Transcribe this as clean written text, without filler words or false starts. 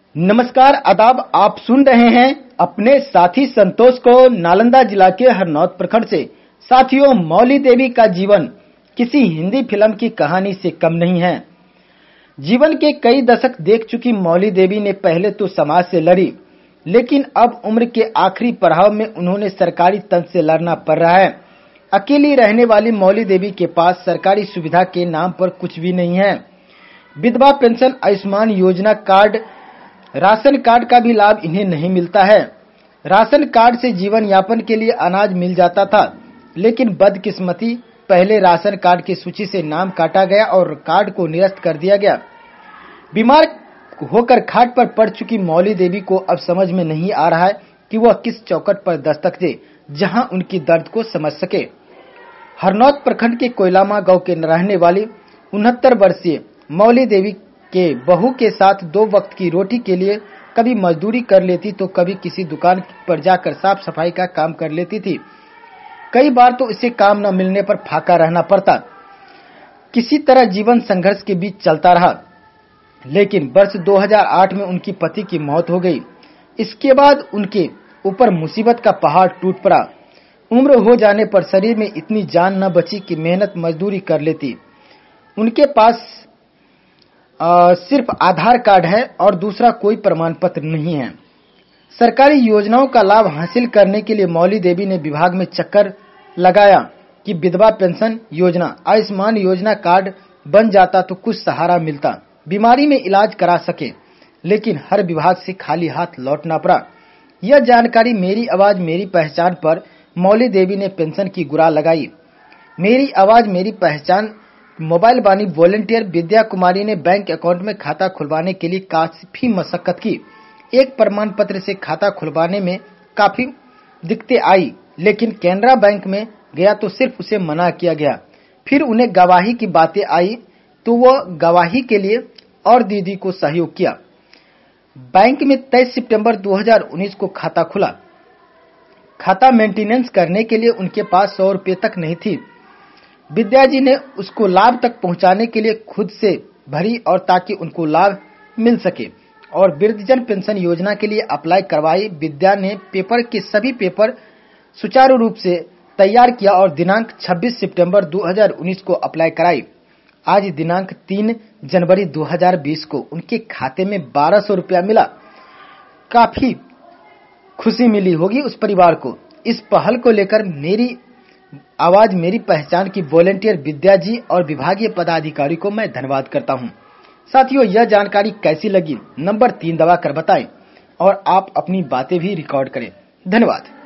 नमस्कार आदाब। आप सुन रहे हैं अपने साथी संतोष को नालंदा जिला के हरनौत प्रखंड से। साथियों, मौली देवी का जीवन किसी हिंदी फिल्म की कहानी से कम नहीं है। जीवन के कई दशक देख चुकी मौली देवी ने पहले तो समाज से लड़ी, लेकिन अब उम्र के आखिरी पड़ाव में उन्होंने सरकारी तंत्र से लड़ना पड़ रहा है। अकेली रहने वाली मौली देवी के पास सरकारी सुविधा के नाम पर कुछ भी नहीं है। विधवा पेंशन, आयुष्मान योजना कार्ड, राशन कार्ड का भी लाभ इन्हें नहीं मिलता है। राशन कार्ड से जीवन यापन के लिए अनाज मिल जाता था, लेकिन बदकिस्मती पहले राशन कार्ड की सूची से नाम काटा गया और कार्ड को निरस्त कर दिया गया। बीमार होकर खाट पर पड़ चुकी मौली देवी को अब समझ में नहीं आ रहा है कि वह किस चौखट पर दस्तक दे जहां उनकी दर्द को समझ सके। हरनौत प्रखंड के कोयलामा गांव के रहने वाली 69 वर्षीय मौली देवी के बहू के साथ 2 वक्त की रोटी के लिए कभी मजदूरी कर लेती तो कभी किसी दुकान पर जाकर साफ सफाई का काम कर लेती थी। कई बार तो इसे काम न मिलने पर फाका रहना पड़ता। किसी तरह जीवन संघर्ष के बीच चलता रहा, लेकिन वर्ष 2008 में उनकी पति की मौत हो गई। इसके बाद उनके ऊपर मुसीबत का पहाड़ टूट पड़ा। उम्र हो जाने पर शरीर में इतनी जान न बची कि मेहनत मजदूरी कर लेती। उनके पास सिर्फ आधार कार्ड है और दूसरा कोई प्रमाण पत्र नहीं है। सरकारी योजनाओं का लाभ हासिल करने के लिए मौली देवी ने विभाग में चक्कर लगाया कि विधवा पेंशन योजना, आयुष्मान योजना कार्ड बन जाता तो कुछ सहारा मिलता, बीमारी में इलाज करा सके, लेकिन हर विभाग से खाली हाथ लौटना पड़ा। यह जानकारी मेरी आवाज मेरी पहचान पर मौली देवी ने पेंशन की गुरा लगाई। मेरी आवाज मेरी पहचान मोबाइल बानी वॉलंटियर विद्या कुमारी ने बैंक अकाउंट में खाता खुलवाने के लिए काफी मशक्कत की। एक प्रमाण पत्र से खाता खुलवाने में काफी दिक्कतें आई, लेकिन कैनरा बैंक में गया तो सिर्फ उसे मना किया गया। फिर उन्हें गवाही की बातें आई तो वह गवाही के लिए और दीदी को सहयोग किया। बैंक में 23 सितंबर 2019 को खाता खुला। खाता मेंटेनेंस करने के लिए उनके पास 100 रुपये तक नहीं थी। विद्या जी ने उसको लाभ तक पहुंचाने के लिए खुद से भरी और ताकि उनको लाभ मिल सके और वृद्धजन पेंशन योजना के लिए अप्लाई करवाई। विद्या ने पेपर के सभी पेपर सुचारू रूप से तैयार किया और दिनांक 26 सितंबर 2019 को अप्लाई कराई। आज दिनांक 3 जनवरी 2020 को उनके खाते में 1200 रुपया मिला। काफी खुशी मिली होगी उस परिवार को। इस पहल को लेकर मेरी आवाज मेरी पहचान की वॉलंटियर विद्या जी और विभागीय पदाधिकारी को मैं धन्यवाद करता हूं। साथियों, यह जानकारी कैसी लगी नंबर 3 दबाकर बताएं और आप अपनी बातें भी रिकॉर्ड करें। धन्यवाद।